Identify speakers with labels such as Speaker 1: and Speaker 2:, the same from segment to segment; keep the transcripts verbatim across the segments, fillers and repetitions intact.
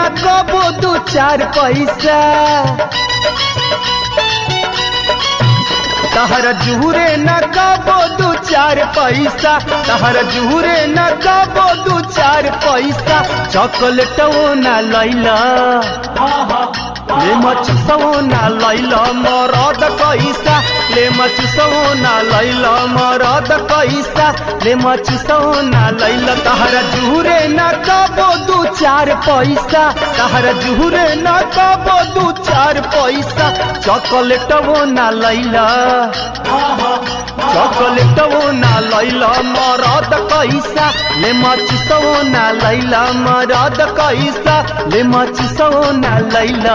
Speaker 1: कबो दू चार पैसा तहर जुहुरे न कबो दू चार पैसा तहर जुहुरे न कबो दू चार पैसा चॉकलेटो न लैला ले मचसो ना लैला मरद कैसा ले मचसो ना लैला मरद कैसा ले मचसो ना लैला तहर जुहुरे न कबो दू चार पैसा तहर जुहुरे न कबो दू चार पैसा चॉकलेटो ना लैला चॉकलेटो ना लैला मरद कैसा ले मचसो ना लैला मरद कैसा ले मचसो ना लैला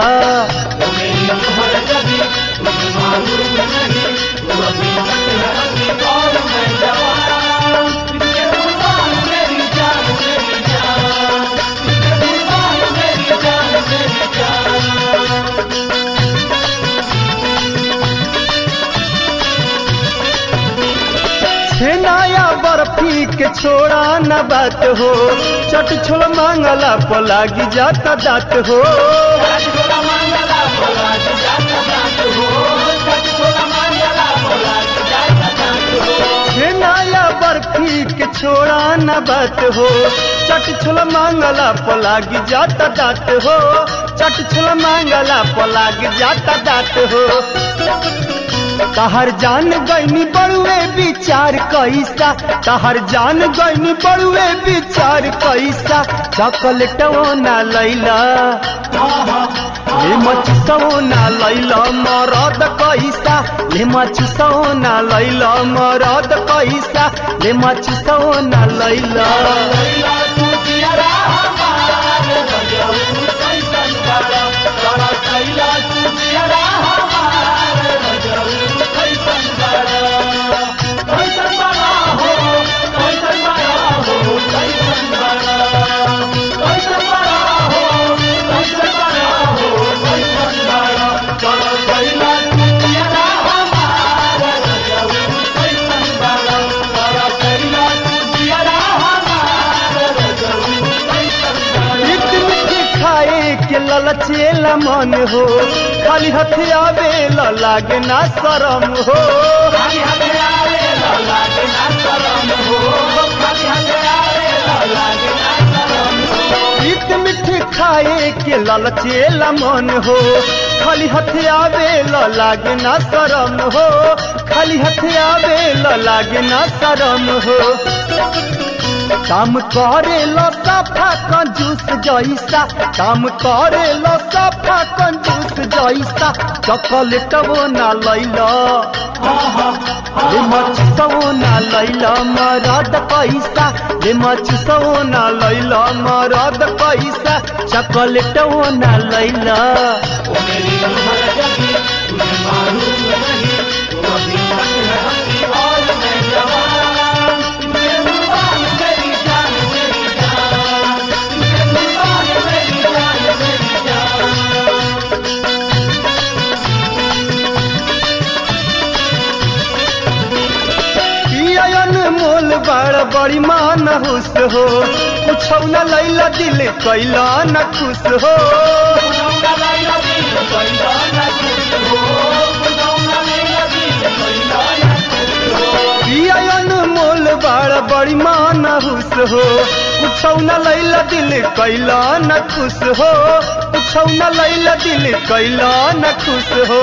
Speaker 1: छेनाया बर्फी के छोड़ा न बात हो चट छोड़ मांगला पलागी जाता दात हो छेनाया बर्फी के छोड़ा न बात हो चट छोड़ मांगला पलागी जाता दात हो चट छोड़ मांगला पलागी जाता दात हो तहर जान गईनी बड़ुए विचार कैसा तहर जान गईनी बड़ुए विचार कैसा चॉकलेटो ना लैला ले मचसो ना लैला मरद कैसा ले मचसो ना लैला मरद कैसा ले मचसो ना लैला ललचेला मन हो खाली हथे आवे लागे ना शरम हो खाली हथे आवे लागे ना शरम हो खाली हथे आवे लागे ना शरम हो इत मिठी खाए के ललचेला मन हो खाली हथे आवे लागे ना शरम हो खाली हथे आवे लागे ना शरम हो काम करे लो सफा कंजूस जैसा काम करे लो सफा कंजूस जैसा चॉकलेटो ना लैला ले मचसो ना लैला मरद कैसा ले मचसो ना लैला मरद कैसा चॉकलेटो ना लैला बड़ बड़ी मान हुस हो कुछ न लैला दिल कैला न खुश हो मोल बड़ बड़ी मान हुस हो कुछ न लैला दिल कैला न खुश हो कुछ न लैला दिल कैला न खुश हो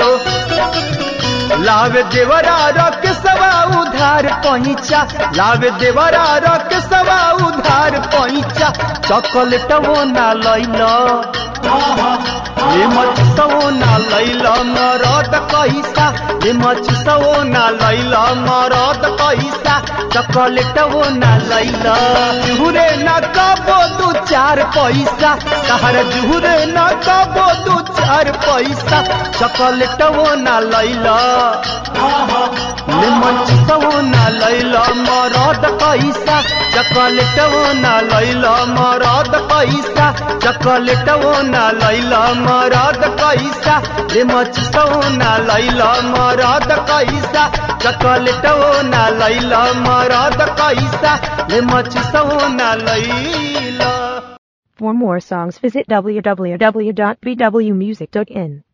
Speaker 1: लावे देवरा रख सवा उधार पहुँचा लावे देवरा रख सवा उधार पहुँचा चॉकलेटो ना लैला ले मचसो ना लैला मरद कैसा ले मचसो ना लैला मरद कैसा चॉकलेटो ना लैला जुहुरे ना कबो दू चार पैसा तहर जुहुरे ना कबो दू चार पैसा चॉकलेटो ना लैला ले मचसो ना लैला मरद कैसा चॉकलेटो ना लैला मरद कैसा चॉकलेटो ना लैला मरद कैसा ले मचसो ना लैला मरद कैसा चॉकलेटो ना लैला मरद कैसा ले मचसो ना लैला।
Speaker 2: For more songs, visit w w w dot b w music dot in.